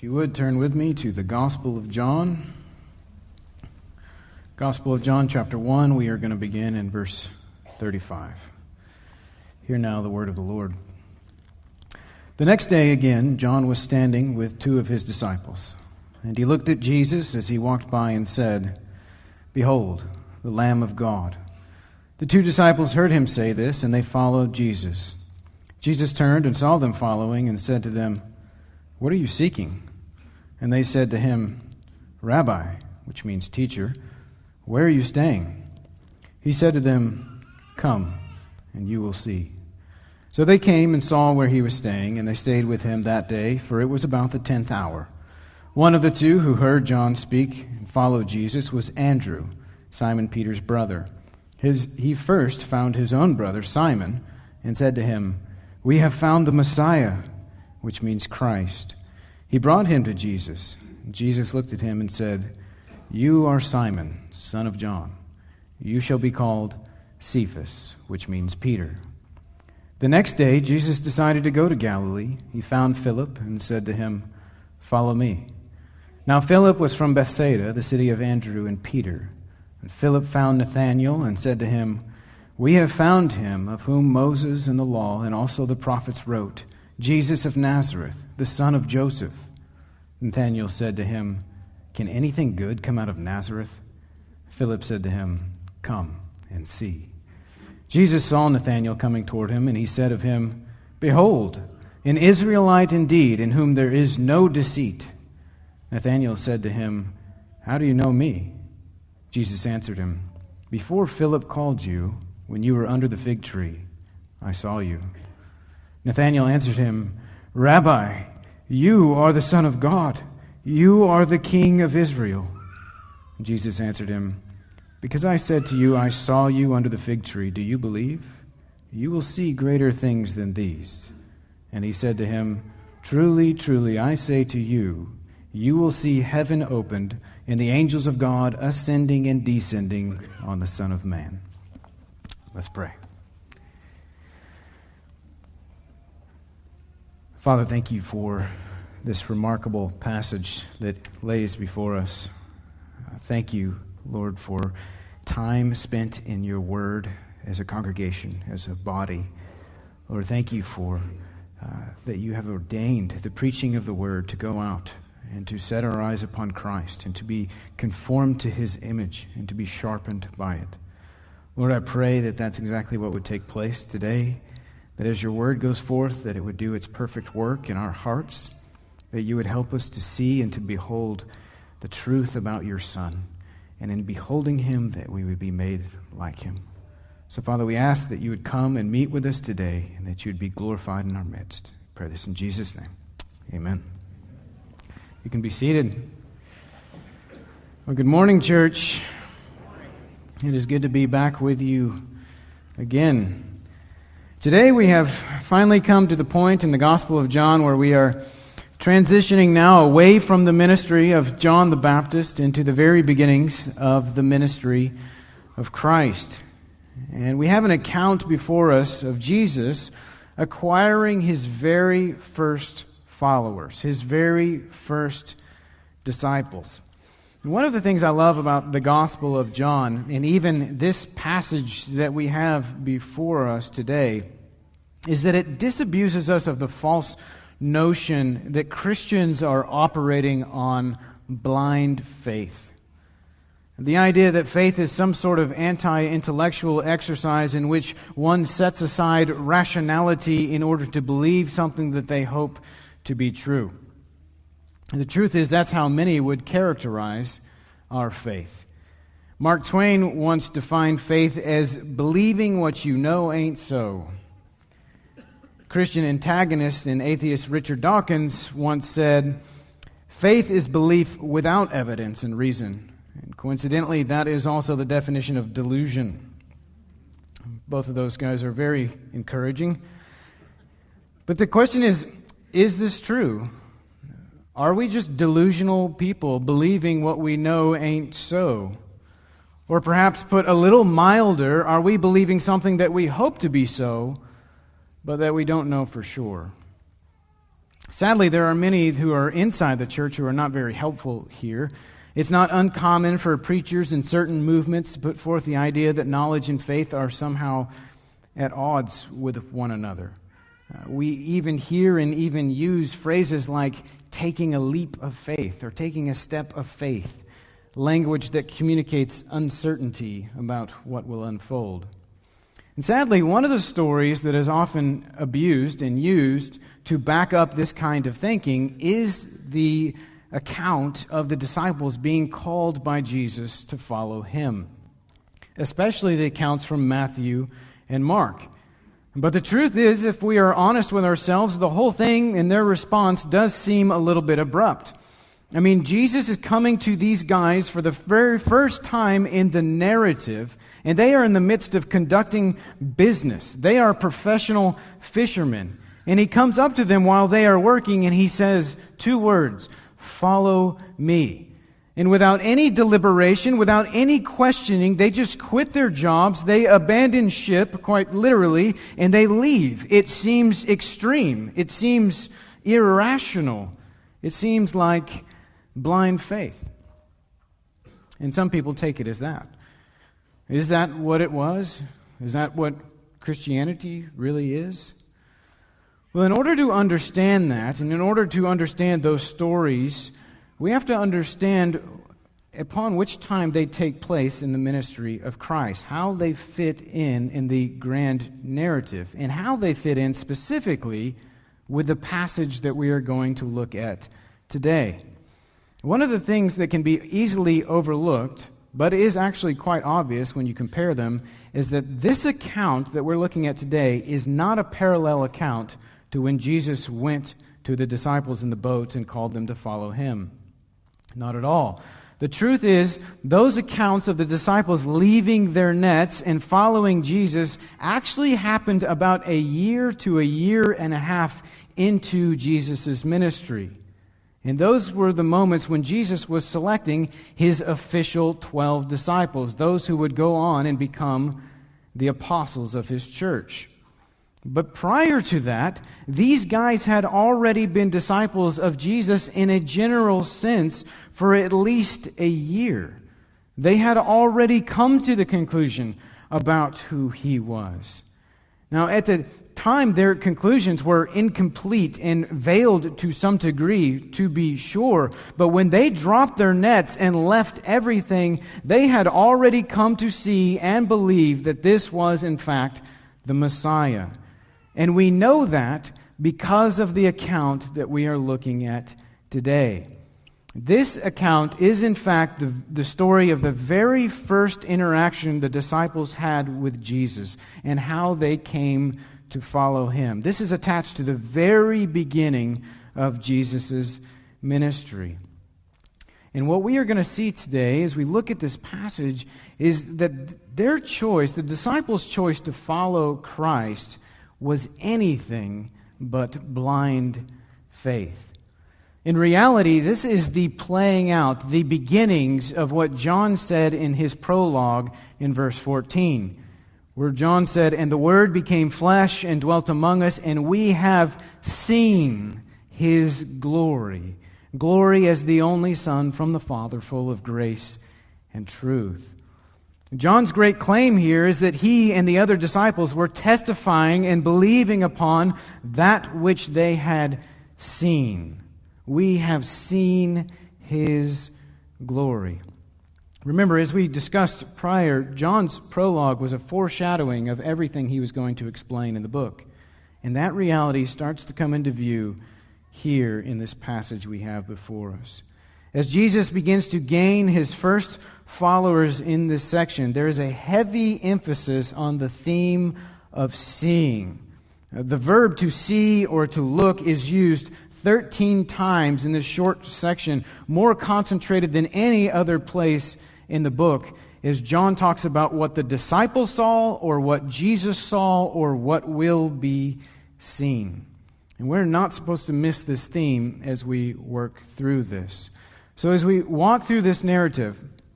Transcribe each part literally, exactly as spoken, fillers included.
If you would, turn with me to the Gospel of John. Gospel of John, chapter one, we are going to begin in verse thirty-five. Hear now the word of the Lord. The next day again, John was standing with two of his disciples, and he looked at Jesus as he walked by and said, "Behold, the Lamb of God." The two disciples heard him say this, and they followed Jesus. Jesus turned and saw them following and said to them, "What are you seeking?" And they said to him, "Rabbi," which means teacher, "where are you staying?" He said to them, "Come, and you will see." So they came and saw where he was staying, and they stayed with him that day, for it was about the tenth hour. One of the two who heard John speak and followed Jesus was Andrew, Simon Peter's brother. His, he first found his own brother Simon and said to him, "We have found the Messiah," which means Christ. He brought him to Jesus. Jesus looked at him and said, "You are Simon, son of John. You shall be called Cephas," which means Peter. The next day, Jesus decided to go to Galilee. He found Philip and said to him, "Follow me." Now Philip was from Bethsaida, the city of Andrew and Peter. And Philip found Nathanael and said to him, "We have found him of whom Moses and the law and also the prophets wrote, Jesus of Nazareth, the son of Joseph." Nathanael said to him, "Can anything good come out of Nazareth?" Philip said to him, "Come and see." Jesus saw Nathanael coming toward him, and he said of him, "Behold, an Israelite indeed, in whom there is no deceit." Nathanael said to him, "How do you know me?" Jesus answered him, "Before Philip called you, when you were under the fig tree, I saw you." Nathanael answered him, "Rabbi, you are the Son of God. You are the King of Israel." Jesus answered him, "Because I said to you, I saw you under the fig tree, do you believe? You will see greater things than these." And he said to him, "Truly, truly, I say to you, you will see heaven opened and the angels of God ascending and descending on the Son of Man." Let's pray. Father, thank you for this remarkable passage that lays before us. Uh, thank you, Lord, for time spent in your word as a congregation, as a body. Lord, thank you for uh, that you have ordained the preaching of the word to go out and to set our eyes upon Christ and to be conformed to his image and to be sharpened by it. Lord, I pray that that's exactly what would take place today, that as your word goes forth, that it would do its perfect work in our hearts, that you would help us to see and to behold the truth about your Son, and in beholding him, that we would be made like him. So, Father, we ask that you would come and meet with us today, and that you would be glorified in our midst. I pray this in Jesus' name. Amen. You can be seated. Well, good morning, church. It is good to be back with you again. Today we have finally come to the point in the Gospel of John where we are transitioning now away from the ministry of John the Baptist into the very beginnings of the ministry of Christ. And we have an account before us of Jesus acquiring his very first followers, his very first disciples. And one of the things I love about the Gospel of John, and even this passage that we have before us today, is that it disabuses us of the false notion that Christians are operating on blind faith. The idea that faith is some sort of anti-intellectual exercise in which one sets aside rationality in order to believe something that they hope to be true. And the truth is, that's how many would characterize our faith. Mark Twain once defined faith as believing what you know ain't so. Christian antagonist and atheist Richard Dawkins once said, "Faith is belief without evidence and reason." And coincidentally, that is also the definition of delusion. Both of those guys are very encouraging. But the question is, is this true? Are we just delusional people believing what we know ain't so? Or perhaps put a little milder, are we believing something that we hope to be so, but that we don't know for sure? Sadly, there are many who are inside the church who are not very helpful here. It's not uncommon for preachers in certain movements to put forth the idea that knowledge and faith are somehow at odds with one another. Uh, we even hear and even use phrases like taking a leap of faith or taking a step of faith, language that communicates uncertainty about what will unfold. And sadly, one of the stories that is often abused and used to back up this kind of thinking is the account of the disciples being called by Jesus to follow him, especially the accounts from Matthew and Mark. But the truth is, if we are honest with ourselves, the whole thing and their response does seem a little bit abrupt. I mean, Jesus is coming to these guys for the very first time in the narrative, and they are in the midst of conducting business. They are professional fishermen. And he comes up to them while they are working, and he says two words, "Follow me." And without any deliberation, without any questioning, they just quit their jobs, they abandon ship, quite literally, and they leave. It seems extreme. It seems irrational. It seems like blind faith. And some people take it as that. Is that what it was? Is that what Christianity really is? Well, in order to understand that, and in order to understand those stories, we have to understand upon which time they take place in the ministry of Christ, how they fit in in the grand narrative, and how they fit in specifically with the passage that we are going to look at today. One of the things that can be easily overlooked, but is actually quite obvious when you compare them, is that this account that we're looking at today is not a parallel account to when Jesus went to the disciples in the boat and called them to follow him. Not at all. The truth is, those accounts of the disciples leaving their nets and following Jesus actually happened about a year to a year and a half into Jesus' ministry. And those were the moments when Jesus was selecting his official twelve disciples, those who would go on and become the apostles of his church. But prior to that, these guys had already been disciples of Jesus in a general sense for at least a year. They had already come to the conclusion about who he was. Now, at the time, their conclusions were incomplete and veiled to some degree, to be sure. But when they dropped their nets and left everything, they had already come to see and believe that this was, in fact, the Messiah. And we know that because of the account that we are looking at today. This account is, in fact, the, the story of the very first interaction the disciples had with Jesus and how they came to follow him. This is attached to the very beginning of Jesus' ministry. And what we are going to see today as we look at this passage is that their choice, the disciples' choice to follow Christ, was anything but blind faith. In reality, this is the playing out, the beginnings of what John said in his prologue in verse fourteen, where John said, "And the Word became flesh and dwelt among us, and we have seen his glory, glory as the only Son from the Father, full of grace and truth." John's great claim here is that he and the other disciples were testifying and believing upon that which they had seen. We have seen his glory. Remember, as we discussed prior, John's prologue was a foreshadowing of everything he was going to explain in the book. And that reality starts to come into view here in this passage we have before us. As Jesus begins to gain his first followers in this section, there is a heavy emphasis on the theme of seeing. The verb to see or to look is used thirteen times in this short section, more concentrated than any other place in the book, as John talks about what the disciples saw or what Jesus saw or what will be seen. And we're not supposed to miss this theme as we work through this. So as we walk through this narrative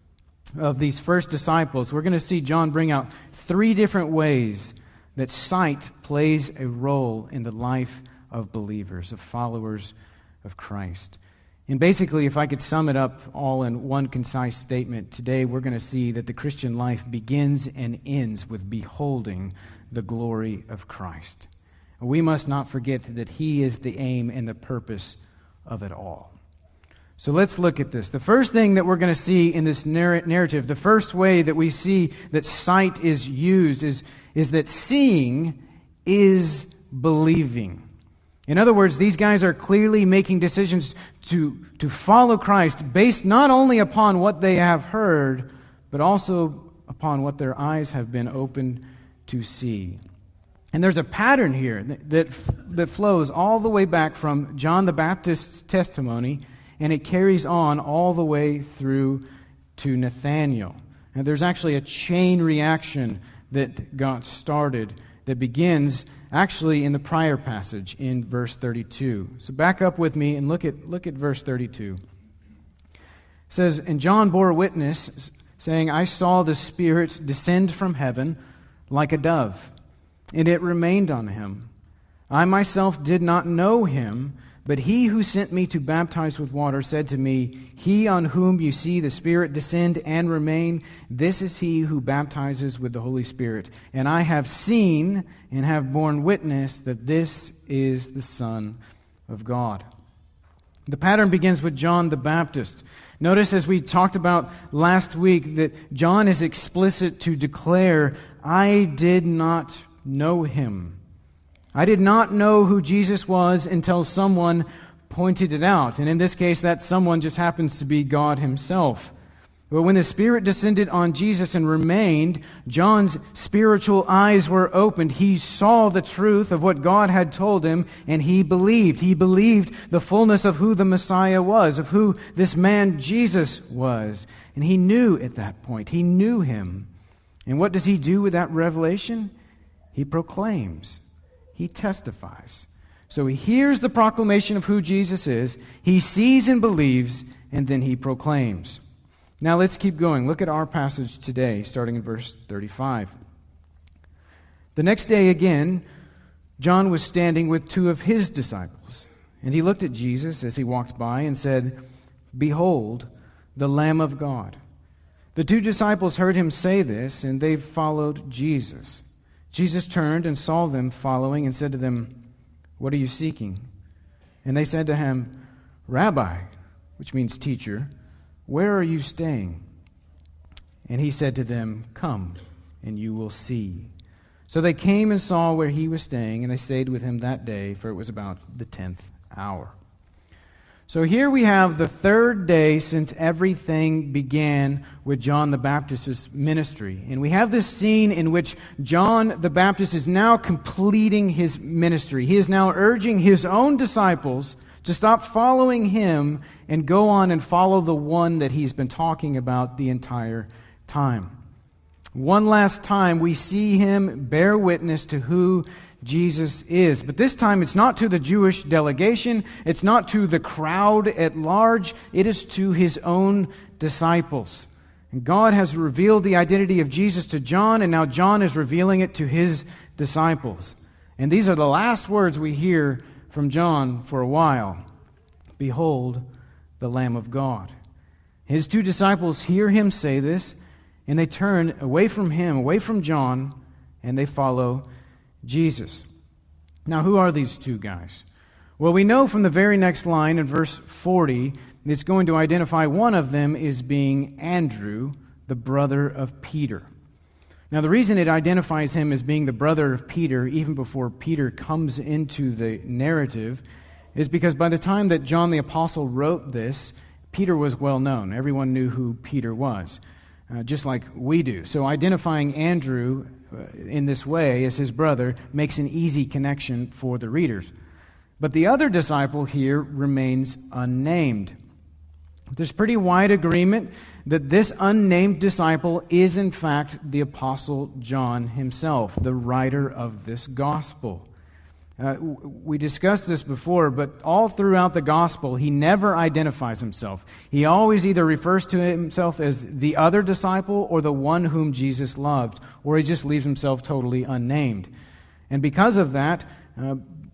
of these first disciples, we're going to see John bring out three different ways that sight plays a role in the life of believers, of followers of Christ. And basically, if I could sum it up all in one concise statement, today we're going to see that the Christian life begins and ends with beholding the glory of Christ. We must not forget that He is the aim and the purpose of it all. So let's look at this. The first thing that we're going to see in this narr- narrative, the first way that we see that sight is used is, is that seeing is believing. In other words, these guys are clearly making decisions to, to follow Christ based not only upon what they have heard, but also upon what their eyes have been opened to see. And there's a pattern here that, that, that flows all the way back from John the Baptist's testimony, and it carries on all the way through to Nathanael. And there's actually a chain reaction that got started that begins actually in the prior passage in verse thirty-two. So back up with me and look at look at verse thirty-two. It says, "And John bore witness, saying, I saw the Spirit descend from heaven like a dove, and it remained on him. I myself did not know him, but he who sent me to baptize with water said to me, He on whom you see the Spirit descend and remain, this is he who baptizes with the Holy Spirit. And I have seen and have borne witness that this is the Son of God." The pattern begins with John the Baptist. Notice, as we talked about last week, that John is explicit to declare, I did not know him. I did not know who Jesus was until someone pointed it out. And in this case, that someone just happens to be God Himself. But when the Spirit descended on Jesus and remained, John's spiritual eyes were opened. He saw the truth of what God had told him, and he believed. He believed the fullness of who the Messiah was, of who this man Jesus was. And he knew at that point. He knew Him. And what does he do with that revelation? He proclaims. He testifies. So he hears the proclamation of who Jesus is, he sees and believes, and then he proclaims. Now let's keep going. Look at our passage today, starting in verse thirty-five. The next day again, John was standing with two of his disciples, and he looked at Jesus as he walked by and said, Behold, the Lamb of God. The two disciples heard him say this, and they followed Jesus. Jesus turned and saw them following and said to them, What are you seeking? And they said to him, Rabbi, which means teacher, where are you staying? And he said to them, Come, and you will see. So they came and saw where he was staying, and they stayed with him that day, for it was about the tenth hour. So here we have the third day since everything began with John the Baptist's ministry. And we have this scene in which John the Baptist is now completing his ministry. He is now urging his own disciples to stop following him and go on and follow the one that he's been talking about the entire time. One last time we see him bear witness to who Jesus is. But this time it's not to the Jewish delegation, it's not to the crowd at large, it is to his own disciples. And God has revealed the identity of Jesus to John, and now John is revealing it to his disciples. And these are the last words we hear from John for a while. Behold, the Lamb of God. His two disciples hear him say this, and they turn away from him, away from John, and they follow Jesus. Now, who are these two guys? Well, we know from the very next line in verse forty, it's going to identify one of them as being Andrew, the brother of Peter. Now, the reason it identifies him as being the brother of Peter, even before Peter comes into the narrative, is because by the time that John the Apostle wrote this, Peter was well known. Everyone knew who Peter was, uh, just like we do. So identifying Andrew in this way as his brother makes an easy connection for the readers. But the other disciple here remains unnamed. There's pretty wide agreement that this unnamed disciple is in fact the Apostle John himself, the writer of this gospel. Uh, we discussed this before, but all throughout the gospel, he never identifies himself. He always either refers to himself as the other disciple or the one whom Jesus loved, or he just leaves himself totally unnamed. And because of that, uh,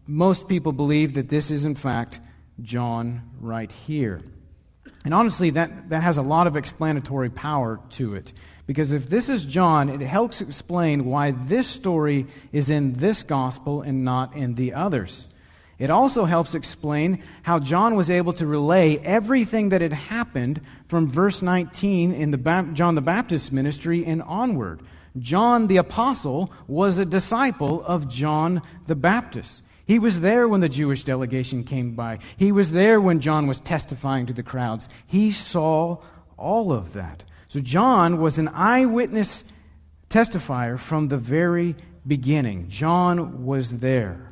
most people believe that this is, in fact, John right here. And honestly, that, that has a lot of explanatory power to it. Because if this is John, it helps explain why this story is in this gospel and not in the others. It also helps explain how John was able to relay everything that had happened from verse nineteen in the ba- John the Baptist ministry and onward. John the Apostle was a disciple of John the Baptist. He was there when the Jewish delegation came by. He was there when John was testifying to the crowds. He saw all of that. So John was an eyewitness testifier from the very beginning. John was there.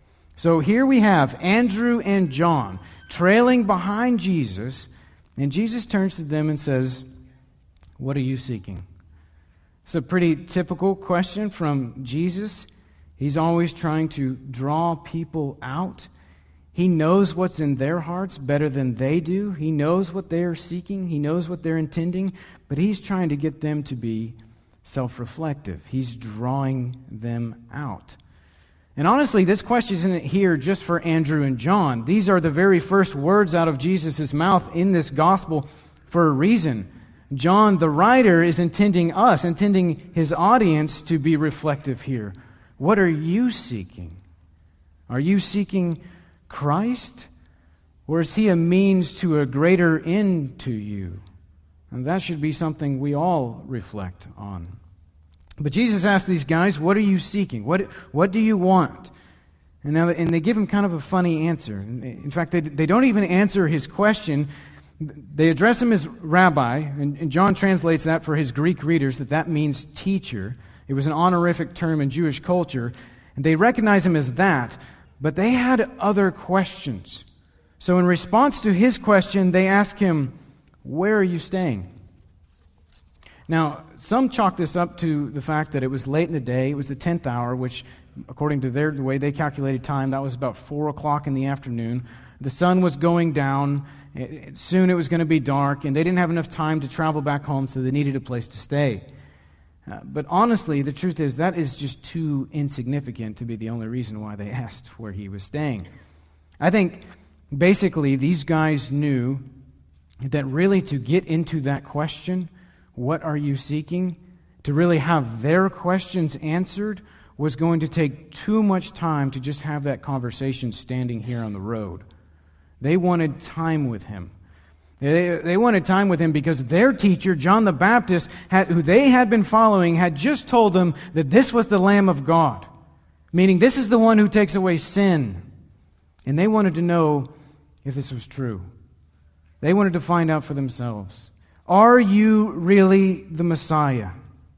So here we have Andrew and John trailing behind Jesus, and Jesus turns to them and says, "What are you seeking?" It's a pretty typical question from Jesus. He's always trying to draw people out. He knows what's in their hearts better than they do. He knows what they are seeking. He knows what they're intending, but he's trying to get them to be self-reflective. He's drawing them out. And honestly, this question isn't here just for Andrew and John. These are the very first words out of Jesus' mouth in this gospel for a reason. John, the writer, is intending us, intending his audience to be reflective here. What are you seeking? Are you seeking Christ? Or is he a means to a greater end to you? And that should be something we all reflect on. But Jesus asked these guys, what are you seeking? What, what do you want? And, now, and they give him kind of a funny answer. In fact, they, they don't even answer his question. They address him as rabbi, and, and John translates that for his Greek readers, that that means teacher. It was an honorific term in Jewish culture, and they recognize him as that, but they had other questions. So in response to his question, they ask him, where are you staying? Now, some chalk this up to the fact that it was late in the day. It was the tenth hour, which, according to their, the way they calculated time, that was about four o'clock in the afternoon. The sun was going down. It, soon it was going to be dark, and they didn't have enough time to travel back home, so they needed a place to stay. Uh, but honestly, the truth is that is just too insignificant to be the only reason why they asked where he was staying. I think basically these guys knew that really to get into that question, what are you seeking, to really have their questions answered was going to take too much time to just have that conversation standing here on the road. They wanted time with him. They, they wanted time with him because their teacher, John the Baptist, had, who they had been following, had just told them that this was the Lamb of God, meaning this is the one who takes away sin. And they wanted to know if this was true. They wanted to find out for themselves. Are you really the Messiah?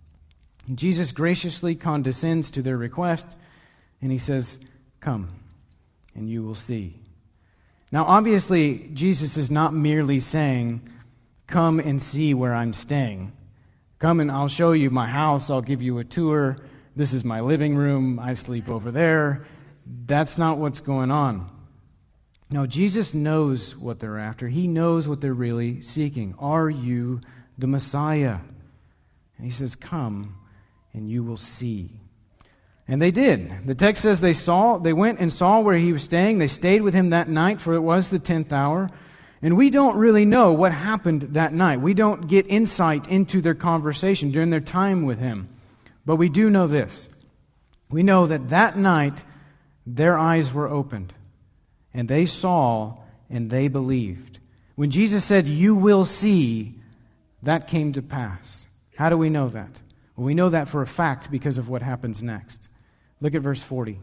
And Jesus graciously condescends to their request, and he says, come, and you will see. Now, obviously, Jesus is not merely saying, come and see where I'm staying. Come and I'll show you my house, I'll give you a tour. This is my living room, I sleep over there. That's not what's going on. No, Jesus knows what they're after. He knows what they're really seeking. Are you the Messiah? And he says, come and you will see. And they did. The text says they saw, they went and saw where he was staying. They stayed with him that night, for it was the tenth hour. And we don't really know what happened that night. We don't get insight into their conversation during their time with him. But we do know this. We know that that night their eyes were opened. And they saw and they believed. When Jesus said, you will see, that came to pass. How do we know that? Well, we know that for a fact because of what happens next. Look at verse forty.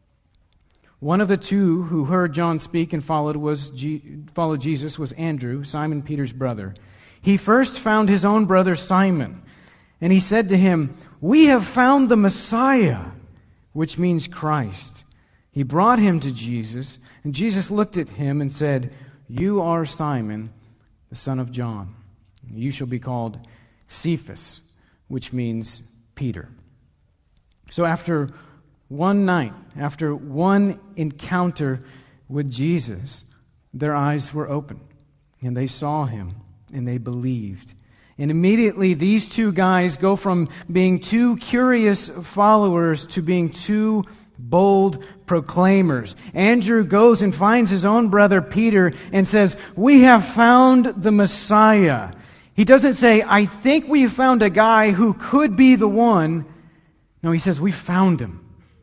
One of the two who heard John speak and followed was G- followed Jesus was Andrew, Simon Peter's brother. He first found his own brother Simon, and he said to him, we have found the Messiah, which means Christ. He brought him to Jesus, and Jesus looked at him and said, you are Simon, the son of John. You shall be called Cephas, which means Peter. So after one night, after one encounter with Jesus, their eyes were opened, and they saw him, and they believed. And immediately these two guys go from being two curious followers to being two bold proclaimers. Andrew goes and finds his own brother Peter and says, "We have found the Messiah." He doesn't say, "I think we found a guy who could be the one." No, he says, "We found him.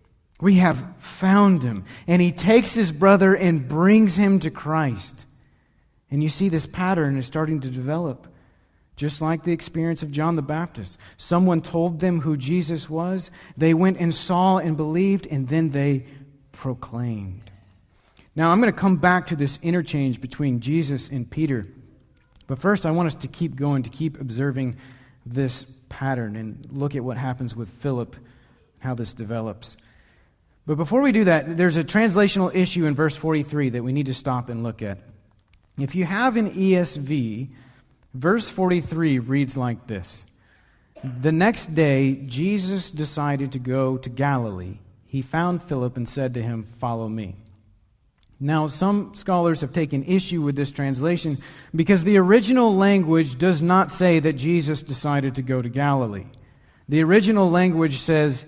We have found him." And he takes his brother and brings him to Christ. And you see this pattern is starting to develop. Just like the experience of John the Baptist. Someone told them who Jesus was. They went and saw and believed, and then they proclaimed. Now, I'm going to come back to this interchange between Jesus and Peter. But first, I want us to keep going, to keep observing this pattern and look at what happens with Philip, how this develops. But before we do that, there's a translational issue in verse forty-three that we need to stop and look at. If you have an E S V, verse forty-three reads like this. "The next day, Jesus decided to go to Galilee. He found Philip and said to him, 'Follow me.'" Now, some scholars have taken issue with this translation because the original language does not say that Jesus decided to go to Galilee. The original language says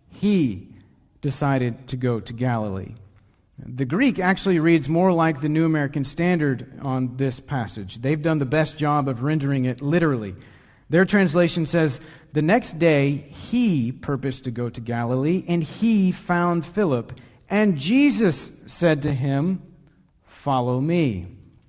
he decided to go to Galilee. The Greek actually reads more like the New American Standard on this passage. They've done the best job of rendering it literally. Their translation says, "The next day he purposed to go to Galilee, and he found Philip. And Jesus said to him, 'Follow me.'"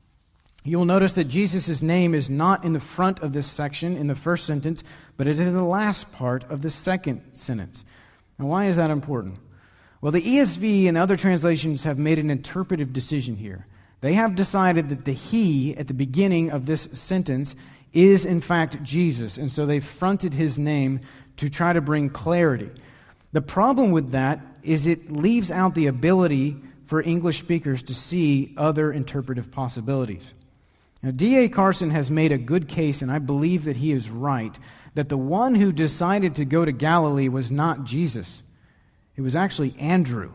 You'll notice that Jesus' name is not in the front of this section in the first sentence, but it is in the last part of the second sentence. Now, why is that important? Well, the E S V and other translations have made an interpretive decision here. They have decided that the he at the beginning of this sentence is in fact Jesus, and so they've fronted his name to try to bring clarity. The problem with that is it leaves out the ability for English speakers to see other interpretive possibilities. Now, D A Carson has made a good case, and I believe that he is right, that the one who decided to go to Galilee was not Jesus. It was actually Andrew.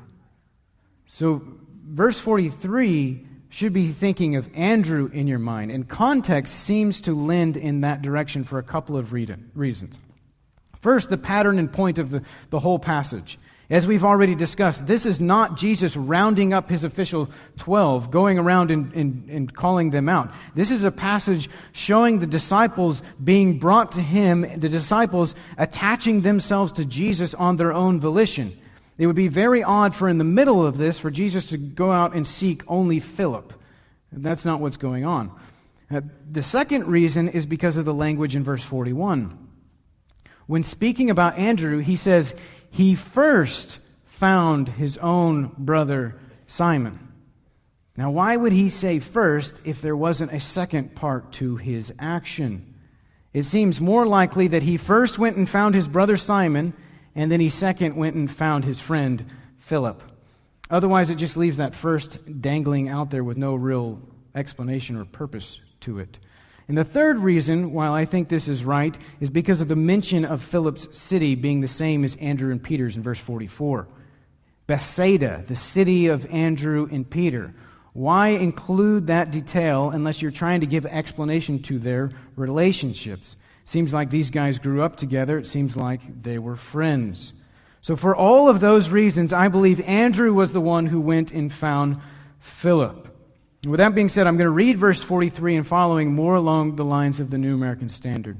So verse forty-three should be thinking of Andrew in your mind, and context seems to lend in that direction for a couple of reasons. First, the pattern and point of the, the whole passage. As we've already discussed, this is not Jesus rounding up his official twelve, going around and, and, and calling them out. This is a passage showing the disciples being brought to him, the disciples attaching themselves to Jesus on their own volition. It would be very odd for in the middle of this for Jesus to go out and seek only Philip. That's not what's going on. Uh, the second reason is because of the language in verse forty-one. When speaking about Andrew, he says, he first found his own brother Simon. Now, why would he say first if there wasn't a second part to his action? It seems more likely that he first went and found his brother Simon, and then he second went and found his friend Philip. Otherwise, it just leaves that first dangling out there with no real explanation or purpose to it. And the third reason why I think this is right is because of the mention of Philip's city being the same as Andrew and Peter's in verse forty-four. Bethsaida, the city of Andrew and Peter. Why include that detail unless you're trying to give explanation to their relationships? Seems like these guys grew up together. It seems like they were friends. So for all of those reasons, I believe Andrew was the one who went and found Philip. With that being said, I'm going to read verse forty-three and following more along the lines of the New American Standard.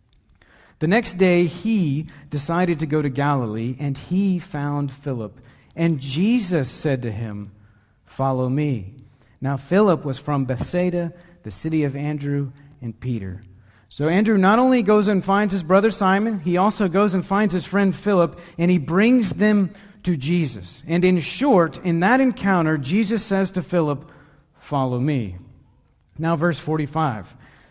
The next day he decided to go to Galilee, and he found Philip. And Jesus said to him, "Follow me." Now Philip was from Bethsaida, the city of Andrew and Peter. So Andrew not only goes and finds his brother Simon, he also goes and finds his friend Philip, and he brings them to Jesus. And in short, in that encounter, Jesus says to Philip, "Follow me." Now verse forty-five.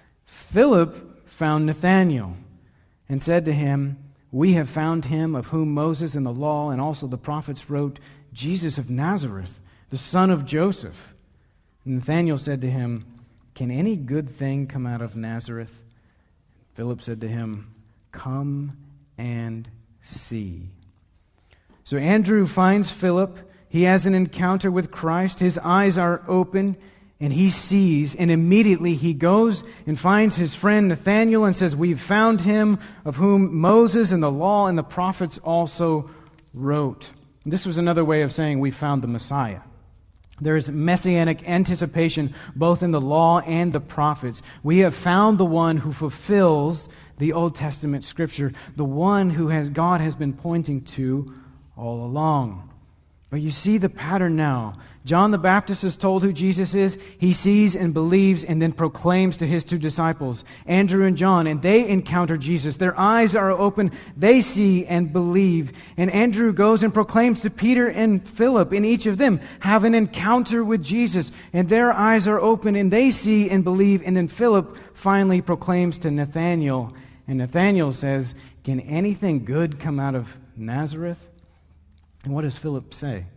Philip found Nathanael and said to him, "We have found him of whom Moses and the law and also the prophets wrote, Jesus of Nazareth, the son of Joseph." And Nathanael said to him, "Can any good thing come out of Nazareth?" Philip said to him, "Come and see." So Andrew finds Philip. He has an encounter with Christ. His eyes are open, and he sees, and immediately he goes and finds his friend Nathanael and says, "We've found him of whom Moses and the law and the prophets also wrote." This was another way of saying we found the Messiah. There is messianic anticipation both in the law and the prophets. We have found the one who fulfills the Old Testament Scripture, the one who has God has been pointing to all along. But you see the pattern now. John the Baptist is told who Jesus is. He sees and believes and then proclaims to his two disciples, Andrew and John, and they encounter Jesus. Their eyes are open. They see and believe. And Andrew goes and proclaims to Peter and Philip, and each of them have an encounter with Jesus. And their eyes are open and they see and believe. And then Philip finally proclaims to Nathanael. And Nathanael says, "Can anything good come out of Nazareth?" And what does Philip say?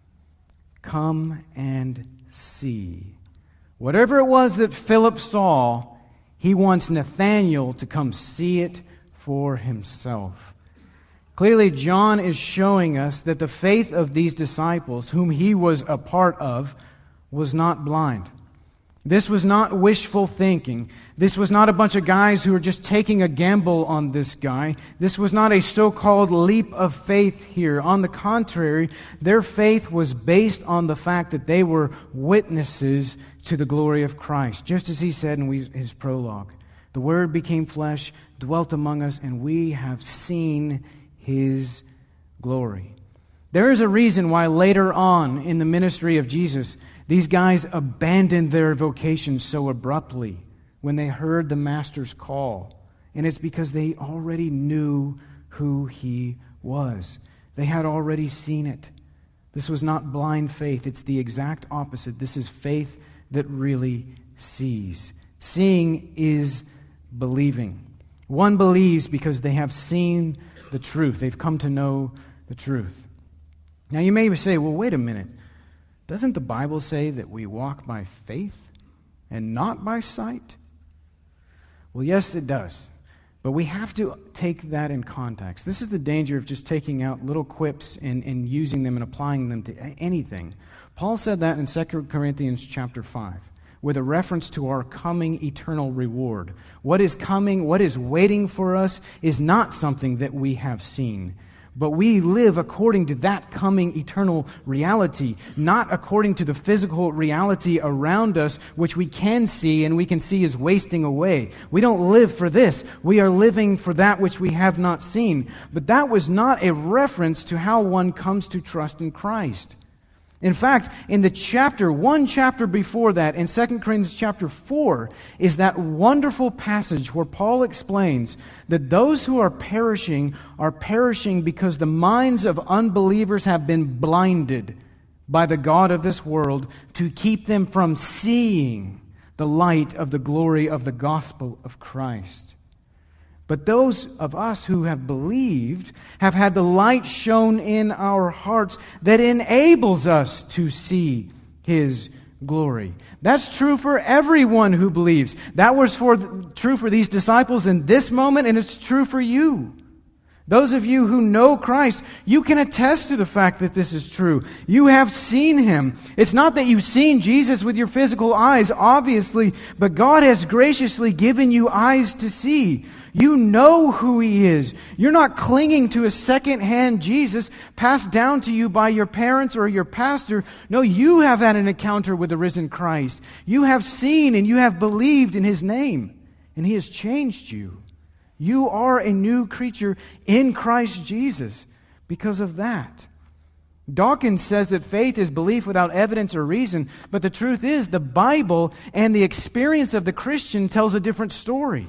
"Come and see." Whatever it was that Philip saw, he wants Nathanael to come see it for himself. Clearly, John is showing us that the faith of these disciples, whom he was a part of, was not blind. This was not wishful thinking. This was not a bunch of guys who were just taking a gamble on this guy. This was not a so-called leap of faith here. On the contrary, their faith was based on the fact that they were witnesses to the glory of Christ. Just as he said in his prologue, "The Word became flesh, dwelt among us, and we have seen His glory." There is a reason why later on in the ministry of Jesus, these guys abandoned their vocation so abruptly when they heard the Master's call. And it's because they already knew who He was. They had already seen it. This was not blind faith. It's the exact opposite. This is faith that really sees. Seeing is believing. One believes because they have seen the truth. They've come to know the truth. Now you may say, well, wait a minute. Doesn't the Bible say that we walk by faith and not by sight? Well, yes, it does. But we have to take that in context. This is the danger of just taking out little quips and, and using them and applying them to anything. Paul said that in Second Corinthians chapter five, with a reference to our coming eternal reward. What is coming, what is waiting for us, is not something that we have seen. But we live according to that coming eternal reality, not according to the physical reality around us, which we can see and we can see is wasting away. We don't live for this. We are living for that which we have not seen. But that was not a reference to how one comes to trust in Christ. In fact, in the chapter, one chapter before that, in Second Corinthians chapter four, is that wonderful passage where Paul explains that those who are perishing are perishing because the minds of unbelievers have been blinded by the God of this world to keep them from seeing the light of the glory of the gospel of Christ. But those of us who have believed have had the light shone in our hearts that enables us to see His glory. That's true for everyone who believes. That was for true for these disciples in this moment, and it's true for you. Those of you who know Christ, you can attest to the fact that this is true. You have seen Him. It's not that you've seen Jesus with your physical eyes, obviously, but God has graciously given you eyes to see. You know who He is. You're not clinging to a second-hand Jesus passed down to you by your parents or your pastor. No, you have had an encounter with the risen Christ. You have seen and you have believed in His name, and He has changed you. You are a new creature in Christ Jesus because of that. Dawkins says that faith is belief without evidence or reason, but the truth is the Bible and the experience of the Christian tells a different story.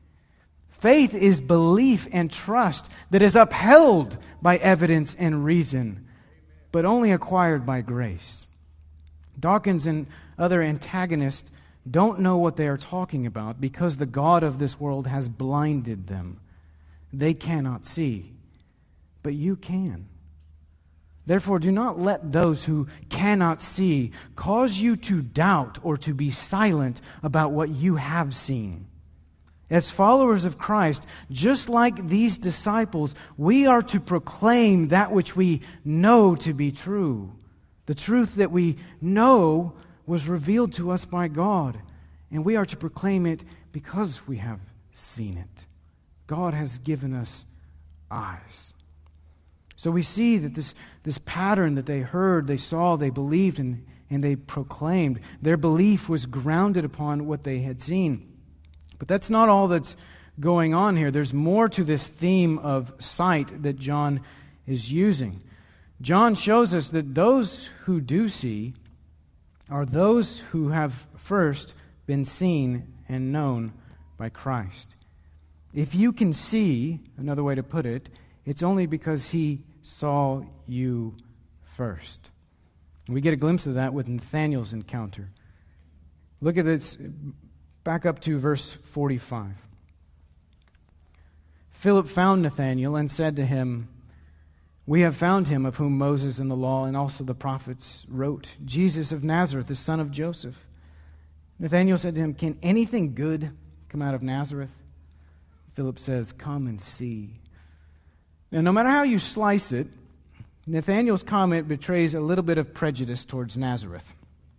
Faith is belief and trust that is upheld by evidence and reason, but only acquired by grace. Dawkins and other antagonists don't know what they are talking about because the God of this world has blinded them. They cannot see, but you can. Therefore, do not let those who cannot see cause you to doubt or to be silent about what you have seen. As followers of Christ, just like these disciples, we are to proclaim that which we know to be true. The truth that we know was revealed to us by God, and we are to proclaim it because we have seen it. God has given us eyes. So we see that this, this pattern that they heard, they saw, they believed, and, and they proclaimed. Their belief was grounded upon what they had seen. But that's not all that's going on here. There's more to this theme of sight that John is using. John shows us that those who do see are those who have first been seen and known by Christ. If you can see, another way to put it, it's only because He saw you first. We get a glimpse of that with Nathanael's encounter. Look at this, back up to verse forty-five. Philip found Nathanael and said to him, "We have found him of whom Moses in the law and also the prophets wrote, Jesus of Nazareth, the son of Joseph." Nathanael said to him, "Can anything good come out of Nazareth?" Philip says, "Come and see." Now, no matter how you slice it, Nathanael's comment betrays a little bit of prejudice towards Nazareth.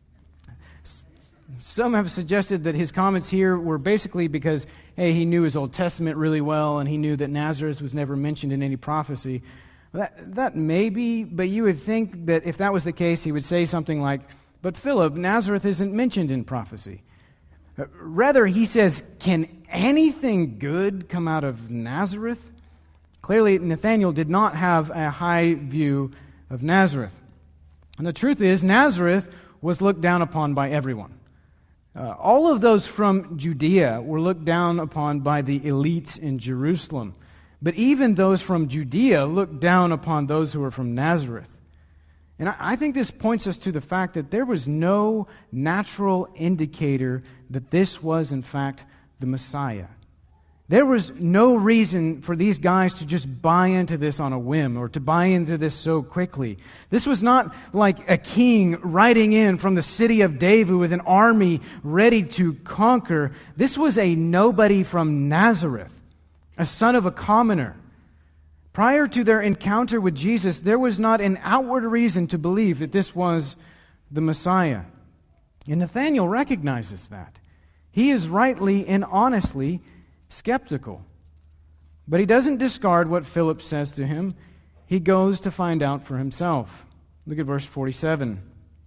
Some have suggested that his comments here were basically because, hey, he knew his Old Testament really well and he knew that Nazareth was never mentioned in any prophecy. That, that may be, but you would think that if that was the case, he would say something like, "But Philip, Nazareth isn't mentioned in prophecy." Rather, he says, "Can anything good come out of Nazareth?" Clearly, Nathanael did not have a high view of Nazareth. And the truth is, Nazareth was looked down upon by everyone. Uh, all of those from Judea were looked down upon by the elites in Jerusalem. But even those from Judea looked down upon those who were from Nazareth. And I, I think this points us to the fact that there was no natural indicator that this was, in fact, the Messiah. There was no reason for these guys to just buy into this on a whim or to buy into this so quickly. This was not like a king riding in from the city of David with an army ready to conquer. This was a nobody from Nazareth, a son of a commoner. Prior to their encounter with Jesus, there was not an outward reason to believe that this was the Messiah. And Nathanael recognizes that. He is rightly and honestly skeptical. But he doesn't discard what Philip says to him. He goes to find out for himself. Look at verse forty-seven.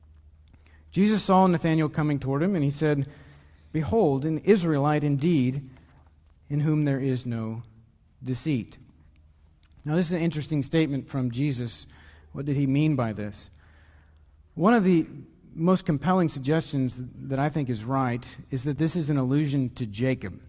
Jesus saw Nathanael coming toward him, and he said, "Behold, an Israelite indeed, in whom there is no deceit." Now, this is an interesting statement from Jesus. What did he mean by this? One of the most compelling suggestions that I think is right is that this is an allusion to Jacob.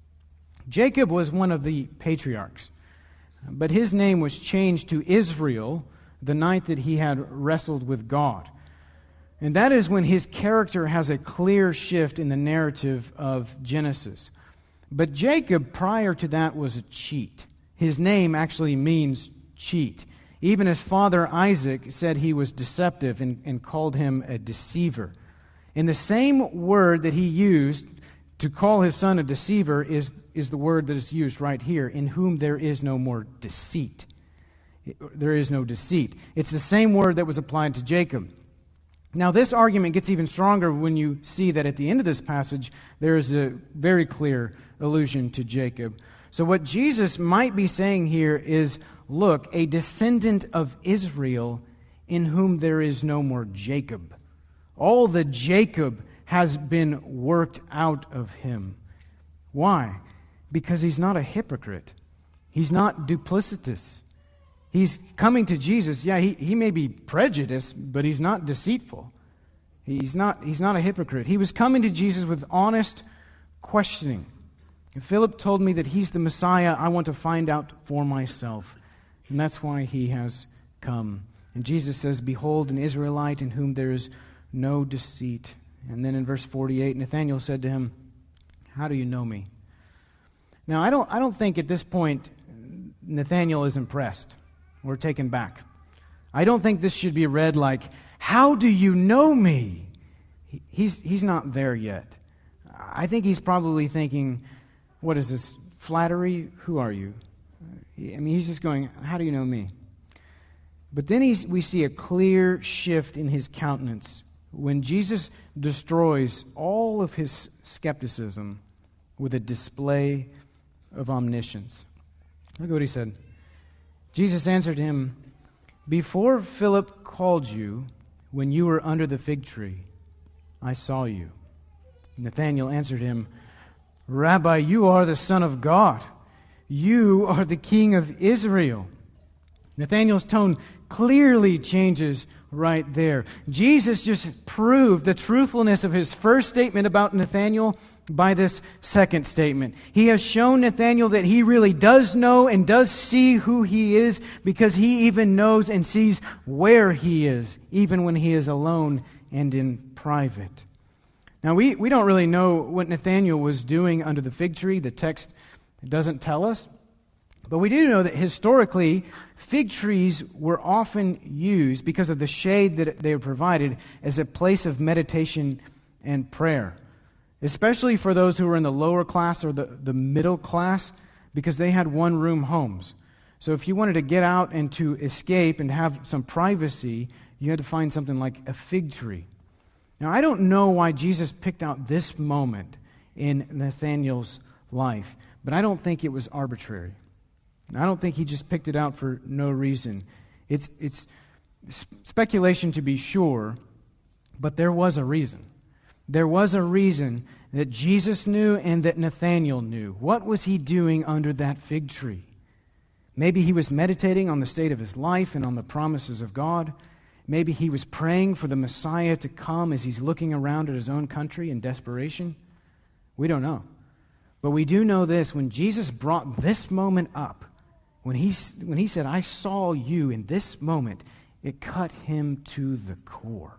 Jacob was one of the patriarchs, but his name was changed to Israel the night that he had wrestled with God. And that is when his character has a clear shift in the narrative of Genesis. But Jacob, prior to that, was a cheat. His name actually means cheat. Even his father Isaac said he was deceptive and, and called him a deceiver. And the same word that he used to call his son a deceiver is, is the word that is used right here, in whom there is no more deceit. There is no deceit. It's the same word that was applied to Jacob. Now, this argument gets even stronger when you see that at the end of this passage, there is a very clear allusion to Jacob. So what Jesus might be saying here is, look, a descendant of Israel in whom there is no more Jacob. All the Jacob has been worked out of him. Why? Because he's not a hypocrite. He's not duplicitous. He's coming to Jesus. Yeah, he, he may be prejudiced, but he's not deceitful. He's not, he's not a hypocrite. He was coming to Jesus with honest questioning. And Philip told me that he's the Messiah. I want to find out for myself. And that's why he has come. And Jesus says, "Behold, an Israelite in whom there is no deceit." And then in verse forty-eight, Nathanael said to him, "How do you know me?" Now, I don't, I don't think at this point Nathanael is impressed or taken back. I don't think this should be read like, "How do you know me?" He's, he's not there yet. I think he's probably thinking, what is this, flattery? Who are you? I mean, he's just going, "How do you know me?" But then he's, we see a clear shift in his countenance when Jesus destroys all of his skepticism with a display of omniscience. Look at what he said. Jesus answered him, Before Philip called you, when you were under the fig tree, I saw you." Nathanael answered him, "Rabbi, you are the Son of God. You are the King of Israel." Nathanael's tone clearly changes right there. Jesus just proved the truthfulness of his first statement about Nathanael by this second statement. He has shown Nathanael that he really does know and does see who he is, because he even knows and sees where he is, even when he is alone and in private. Now, we, we don't really know what Nathanael was doing under the fig tree. The text doesn't tell us. But we do know that historically, fig trees were often used, because of the shade that they provided, as a place of meditation and prayer, especially for those who were in the lower class or the, the middle class, because they had one-room homes. So if you wanted to get out and to escape and have some privacy, you had to find something like a fig tree. Now, I don't know why Jesus picked out this moment in Nathanael's life, but I don't think it was arbitrary. I don't think he just picked it out for no reason. It's, it's speculation to be sure, but there was a reason. There was a reason that Jesus knew and that Nathanael knew. What was he doing under that fig tree? Maybe he was meditating on the state of his life and on the promises of God. Maybe he was praying for the Messiah to come as he's looking around at his own country in desperation. We don't know. But we do know this: when Jesus brought this moment up, when he, when he said, "I saw you," in this moment, it cut him to the core.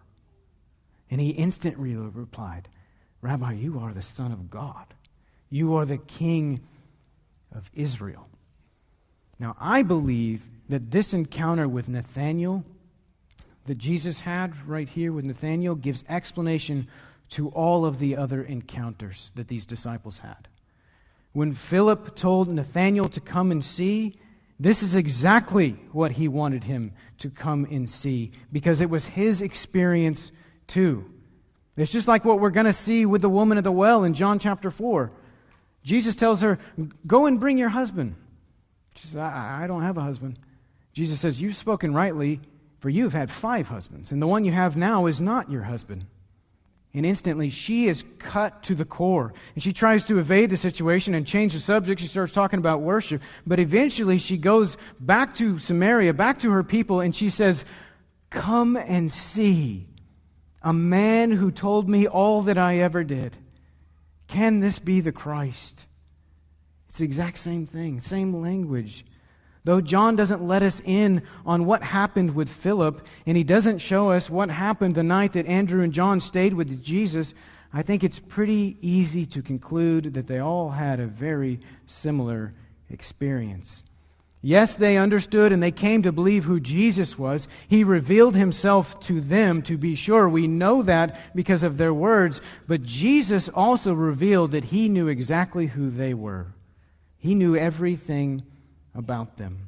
And he instantly replied, "Rabbi, you are the Son of God. You are the King of Israel." Now, I believe that this encounter with Nathanael that Jesus had right here with Nathanael gives explanation to all of the other encounters that these disciples had. When Philip told Nathanael to come and see, this is exactly what he wanted him to come and see, because it was his experience too. It's just like what we're going to see with the woman at the well in John chapter four. Jesus tells her, "Go and bring your husband." She says, I, I don't have a husband. Jesus says, "You've spoken rightly, for you have had five husbands, and the one you have now is not your husband." And instantly, she is cut to the core. And she tries to evade the situation and change the subject. She starts talking about worship. But eventually, she goes back to Samaria, back to her people, and she says, "Come and see a man who told me all that I ever did. Can this be the Christ?" It's the exact same thing, same language. Though John doesn't let us in on what happened with Philip, and he doesn't show us what happened the night that Andrew and John stayed with Jesus, I think it's pretty easy to conclude that they all had a very similar experience. Yes, they understood and they came to believe who Jesus was. He revealed himself to them, to be sure. We know that because of their words. But Jesus also revealed that he knew exactly who they were. He knew everything about them.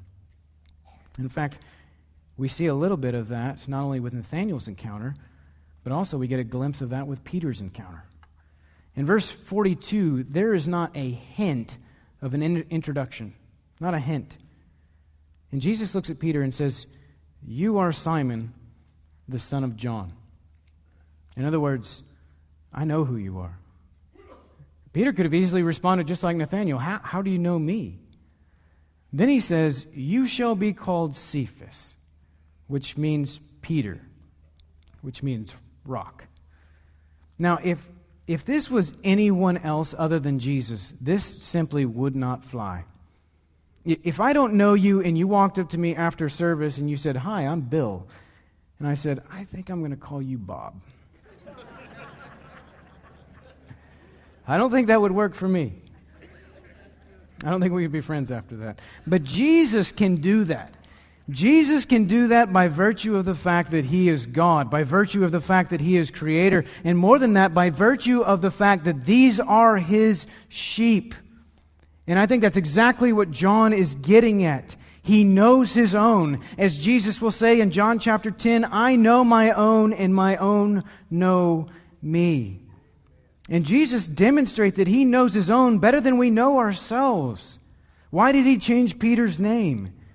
In fact, we see a little bit of that not only with Nathanael's encounter, but also we get a glimpse of that with Peter's encounter. In verse forty-two, there is not a hint of an in- introduction, not a hint. And Jesus looks at Peter and says, "You are Simon, the son of John." In other words, I know who you are. Peter could have easily responded just like Nathanael, how, how do you know me? Then he says, "You shall be called Cephas," which means Peter, which means rock. Now, if if this was anyone else other than Jesus, this simply would not fly. If I don't know you and you walked up to me after service and you said, "Hi, I'm Bill," and I said, "I think I'm going to call you Bob," I don't think that would work for me. I don't think we could be friends after that. But Jesus can do that. Jesus can do that by virtue of the fact that he is God, by virtue of the fact that he is creator, and more than that, by virtue of the fact that these are his sheep. And I think that's exactly what John is getting at. He knows his own. As Jesus will say in John chapter ten, "I know my own, and my own know me." And Jesus demonstrates that he knows his own better than we know ourselves. Why did he change Peter's name?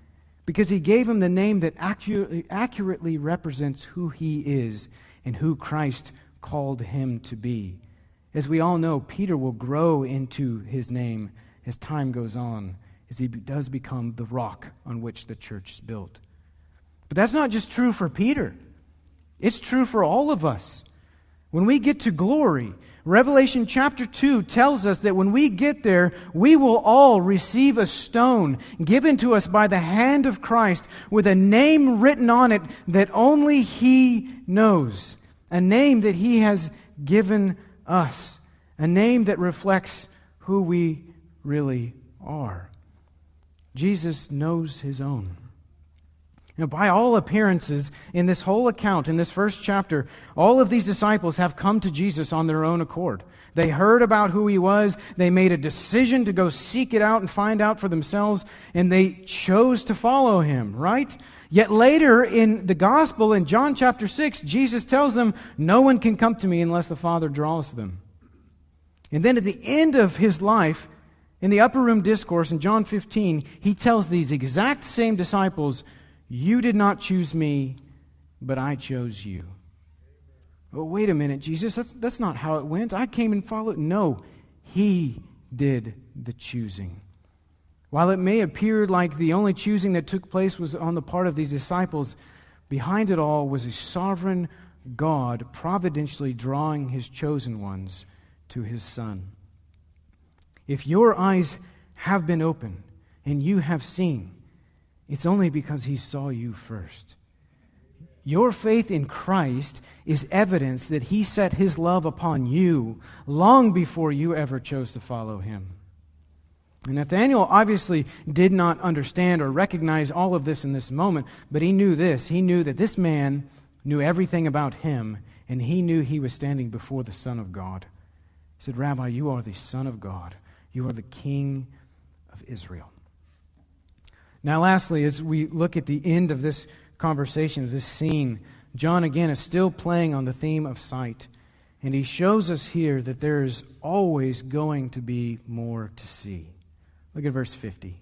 because he gave him the name that accurately, accurately represents who he is and who Christ called him to be. As we all know, Peter will grow into his name as time goes on, as he does become the rock on which the church is built. But that's not just true for Peter. It's true for all of us. When we get to glory, Revelation chapter two tells us that when we get there, we will all receive a stone given to us by the hand of Christ with a name written on it that only He knows. A name that He has given us. A name that reflects who we really are. Jesus knows His own. Now, by all appearances, in this whole account, in this first chapter, all of these disciples have come to Jesus on their own accord. They heard about who He was, they made a decision to go seek it out and find out for themselves, and they chose to follow Him, right? Yet later in the Gospel, in John chapter six, Jesus tells them, no one can come to me unless the Father draws them. And then at the end of His life, in the upper room discourse in John fifteen, He tells these exact same disciples, you did not choose me, but I chose you. Oh, wait a minute, Jesus, that's, that's not how it went. I came and followed. No, He did the choosing. While it may appear like the only choosing that took place was on the part of these disciples, behind it all was a sovereign God providentially drawing His chosen ones to His Son. If your eyes have been opened and you have seen, it's only because He saw you first. Your faith in Christ is evidence that He set His love upon you long before you ever chose to follow Him. And Nathanael obviously did not understand or recognize all of this in this moment, but he knew this. He knew that this man knew everything about him, and he knew he was standing before the Son of God. He said, Rabbi, you are the Son of God. You are the King of Israel. Now, lastly, as we look at the end of this conversation, this scene, John again is still playing on the theme of sight. And he shows us here that there is always going to be more to see. Look at verse fifty.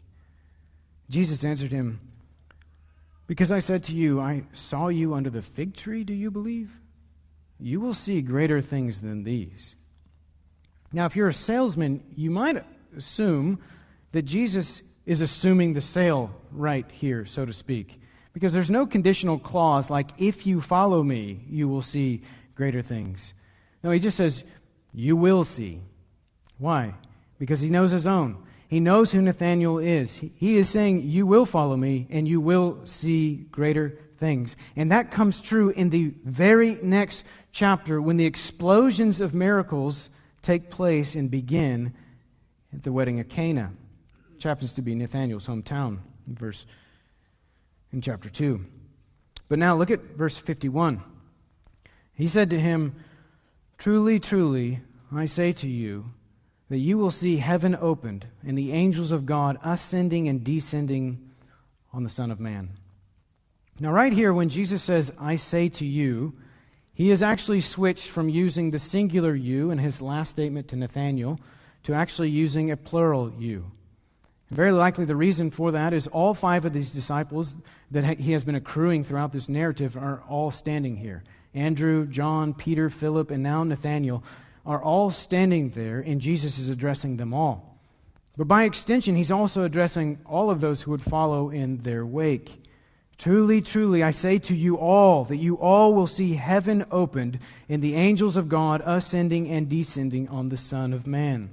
Jesus answered him, because I said to you, I saw you under the fig tree, do you believe? You will see greater things than these. Now, if you're a salesman, you might assume that Jesus is assuming the sale right here, so to speak. Because there's no conditional clause like, if you follow me, you will see greater things. No, He just says, you will see. Why? Because He knows His own. He knows who Nathanael is. He, he is saying, you will follow me, and you will see greater things. And that comes true in the very next chapter when the explosions of miracles take place and begin at the wedding of Cana, which happens to be Nathanael's hometown, in verse in chapter two. But now look at verse fifty-one. He said to him, truly, truly, I say to you, that you will see heaven opened and the angels of God ascending and descending on the Son of Man. Now right here, when Jesus says, I say to you, He has actually switched from using the singular you in His last statement to Nathanael to actually using a plural you. And very likely the reason for that is all five of these disciples that He has been accruing throughout this narrative are all standing here. Andrew, John, Peter, Philip, and now Nathanael are all standing there, and Jesus is addressing them all. But by extension, He's also addressing all of those who would follow in their wake. Truly, truly, I say to you all, that you all will see heaven opened and the angels of God ascending and descending on the Son of Man.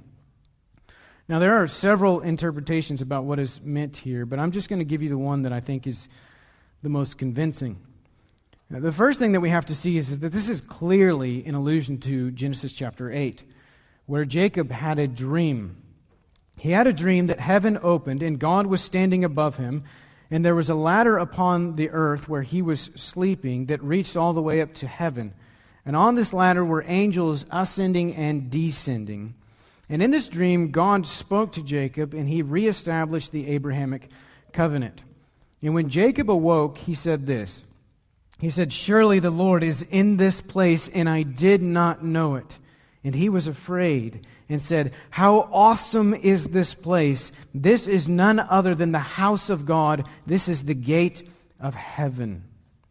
Now, there are several interpretations about what is meant here, but I'm just going to give you the one that I think is the most convincing. Now, the first thing that we have to see is, is that this is clearly an allusion to Genesis chapter eight, where Jacob had a dream. He had a dream that heaven opened and God was standing above him, and there was a ladder upon the earth where he was sleeping that reached all the way up to heaven. And on this ladder were angels ascending and descending. And in this dream, God spoke to Jacob, and He reestablished the Abrahamic covenant. And when Jacob awoke, he said this. He said, surely the Lord is in this place, and I did not know it. And he was afraid and said, "How awesome is this place! This is none other than the house of God. This is the gate of heaven."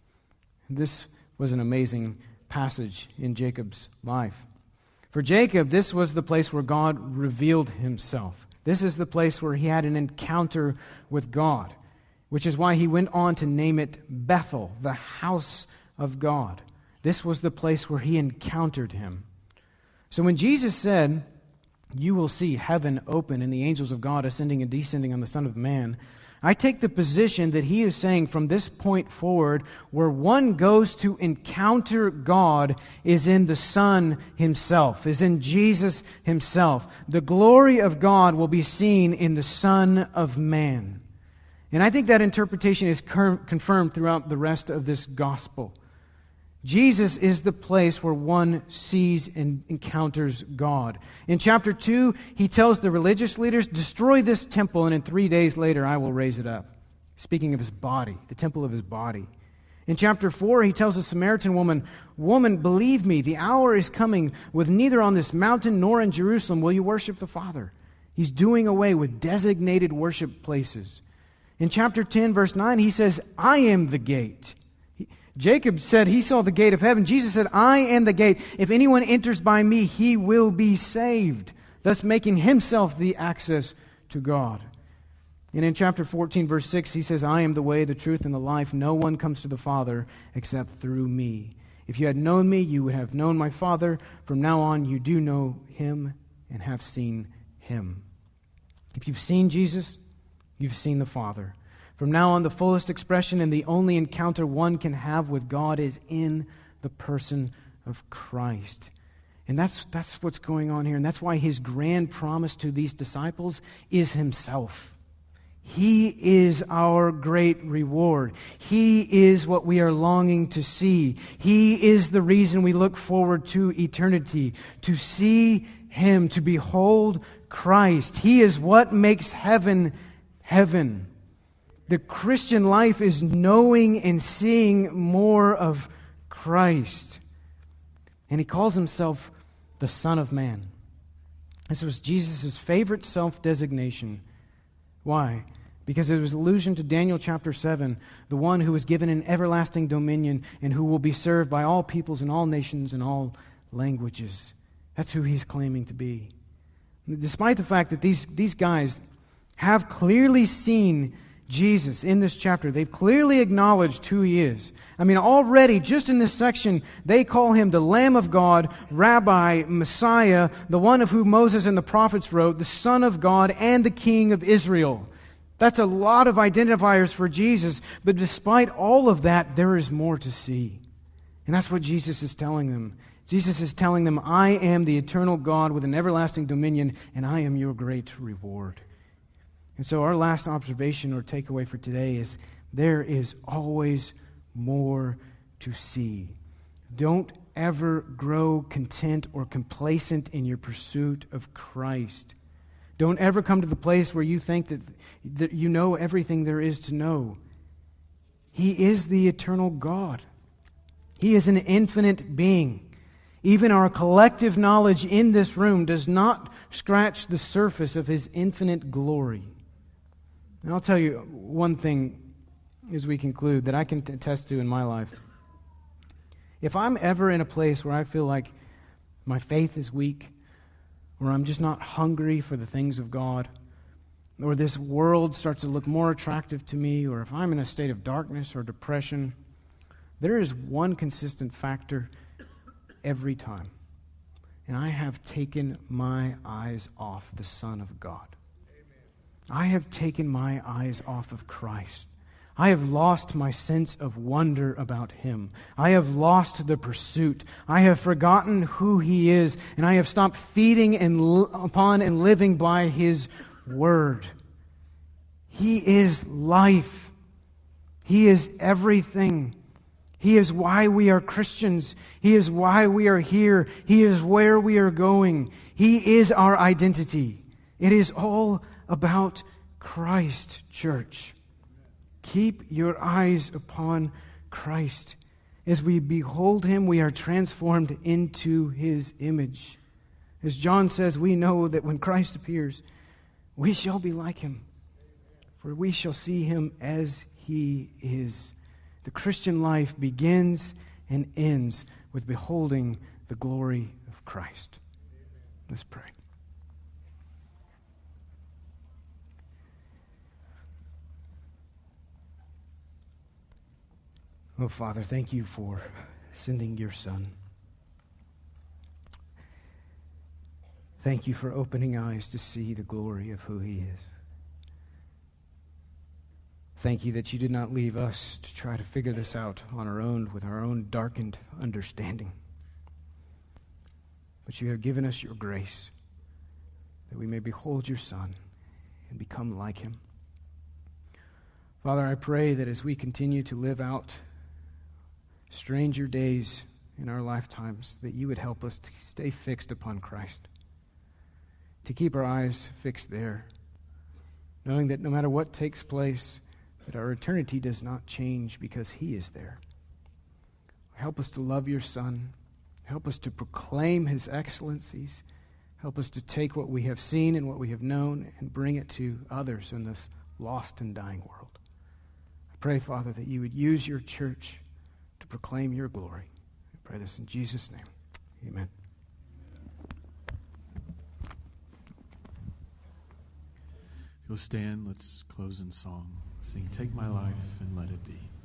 This was an amazing passage in Jacob's life. For Jacob, this was the place where God revealed himself. This is the place where he had an encounter with God, which is why he went on to name it Bethel, the house of God. This was the place where he encountered him. So when Jesus said, "You will see heaven open and the angels of God ascending and descending on the Son of Man," I take the position that he is saying from this point forward, where one goes to encounter God is in the Son himself, is in Jesus himself. The glory of God will be seen in the Son of Man. And I think that interpretation is confirmed throughout the rest of this gospel. Jesus is the place where one sees and encounters God. In chapter two, he tells the religious leaders, "Destroy this temple, and in three days later I will raise it up." Speaking of his body, the temple of his body. In chapter four, he tells the Samaritan woman, "Woman, believe me, the hour is coming with neither on this mountain nor in Jerusalem will you worship the Father." He's doing away with designated worship places. In chapter ten, verse nine, he says, "I am the gate." Jacob said he saw the gate of heaven. Jesus said, "I am the gate. If anyone enters by me, he will be saved," thus making himself the access to God. And in chapter fourteen, verse six, he says, "I am the way, the truth, and the life. No one comes to the Father except through me. If you had known me, you would have known my Father. From now on, you do know him and have seen him." If you've seen Jesus, you've seen the Father. From now on, the fullest expression and the only encounter one can have with God is in the person of Christ. And that's, that's what's going on here. And that's why his grand promise to these disciples is himself. He is our great reward. He is what we are longing to see. He is the reason we look forward to eternity, to see him, to behold Christ. He is what makes heaven heaven. The Christian life is knowing and seeing more of Christ. And he calls himself the Son of Man. This was Jesus' favorite self-designation. Why? Because it was allusion to Daniel chapter seven, the one who was given an everlasting dominion and who will be served by all peoples and all nations and all languages. That's who he's claiming to be. Despite the fact that these, these guys have clearly seen Jesus in this chapter, they've clearly acknowledged who he is. I mean, already, just in this section, they call him the Lamb of God, Rabbi, Messiah, the one of whom Moses and the prophets wrote, the Son of God, and the King of Israel. That's a lot of identifiers for Jesus, but despite all of that, there is more to see. And that's what Jesus is telling them. Jesus is telling them, "I am the eternal God with an everlasting dominion, and I am your great reward." And so our last observation or takeaway for today is there is always more to see. Don't ever grow content or complacent in your pursuit of Christ. Don't ever come to the place where you think that, that you know everything there is to know. He is the eternal God. He is an infinite being. Even our collective knowledge in this room does not scratch the surface of his infinite glory. And I'll tell you one thing as we conclude that I can attest to in my life. If I'm ever in a place where I feel like my faith is weak, or I'm just not hungry for the things of God, or this world starts to look more attractive to me, or if I'm in a state of darkness or depression, there is one consistent factor every time. And I have taken my eyes off the Son of God. I have taken my eyes off of Christ. I have lost my sense of wonder about him. I have lost the pursuit. I have forgotten who he is, and I have stopped feeding and li- upon and living by his word. He is life. He is everything. He is why we are Christians. He is why we are here. He is where we are going. He is our identity. It is all about Christ, church. Keep your eyes upon Christ. As we behold him, we are transformed into his image. As John says, we know that when Christ appears, we shall be like him, for we shall see him as he is. The Christian life begins and ends with beholding the glory of Christ. Let's pray. Oh, Father, thank you for sending your Son. Thank you for opening eyes to see the glory of who he is. Thank you that you did not leave us to try to figure this out on our own with our own darkened understanding. But you have given us your grace that we may behold your Son and become like him. Father, I pray that as we continue to live out stranger days in our lifetimes, that you would help us to stay fixed upon Christ, to keep our eyes fixed there, knowing that no matter what takes place, that our eternity does not change because he is there. Help us to love your Son. Help us to proclaim his excellencies. Help us to take what we have seen and what we have known and bring it to others in this lost and dying world. I pray, Father, that you would use your church to proclaim your glory. I pray this in Jesus' name. Amen. You'll stand. Let's close in song. Sing, "Take My Life and Let It Be."